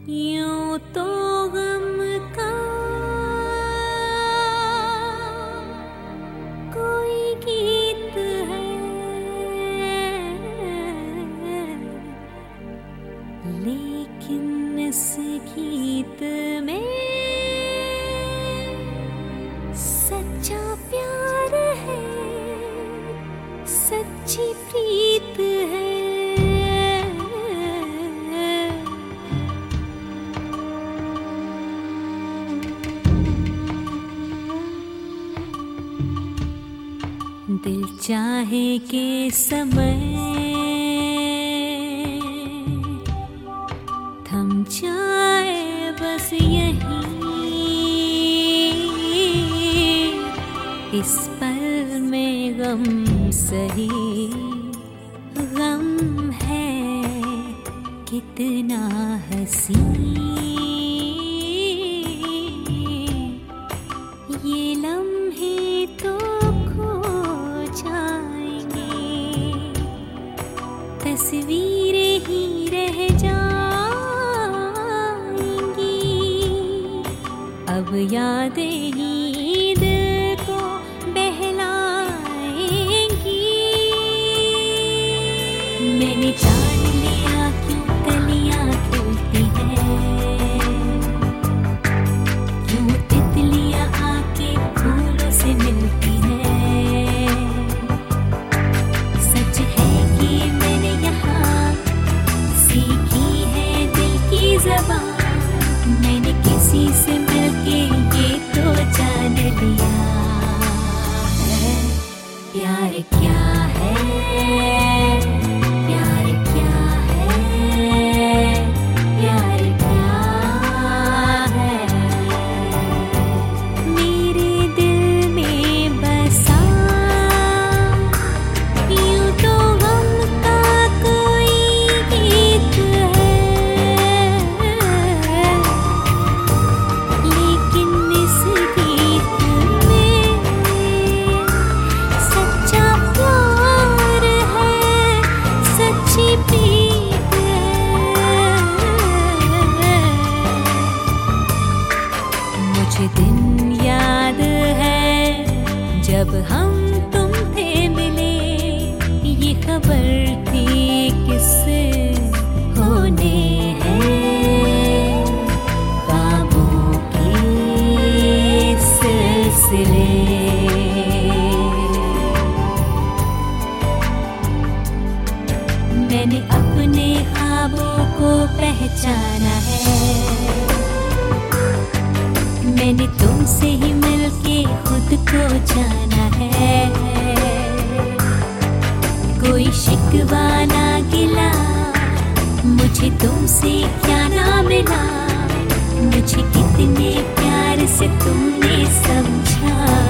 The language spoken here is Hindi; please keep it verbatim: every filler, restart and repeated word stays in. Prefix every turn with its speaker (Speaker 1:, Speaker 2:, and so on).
Speaker 1: यूं तो गम का कोई गीत है, लेकिन इस गीत में सच्चा प्यार है, सच्ची प्रीत है। दिल चाहे के समय थम जाए बस यहीं, इस पल में गम सही, गम है कितना हंसी। ये लम्हे तो तस्वीरें ही रह जाएंगी, अब यादें ही दिल को बहलाएंगी। मैंने जान लिया क्यों कलियां खिलती हैं, क्यों तितलियां आके फूलों से मिलती हैं। मैंने किसी से मिलके ये तो जान लिया है, प्यार क्या है, प्यार क्या है, प्यार क्या है। मेरे दिल में बसा यूं तो गम का कोई गीत है, दिन याद है जब हम तुम थे मिले, ये खबर थी किससे होने हैं ख्वाबों के सिलसिले। मैंने अपने ख्वाबों को पहचाना है, मैंने तुमसे ही मिलके खुद को जाना है। कोई शिकवा ना गिला, मुझे तुमसे क्या ना मिला, मुझे कितने प्यार से तुमने समझा।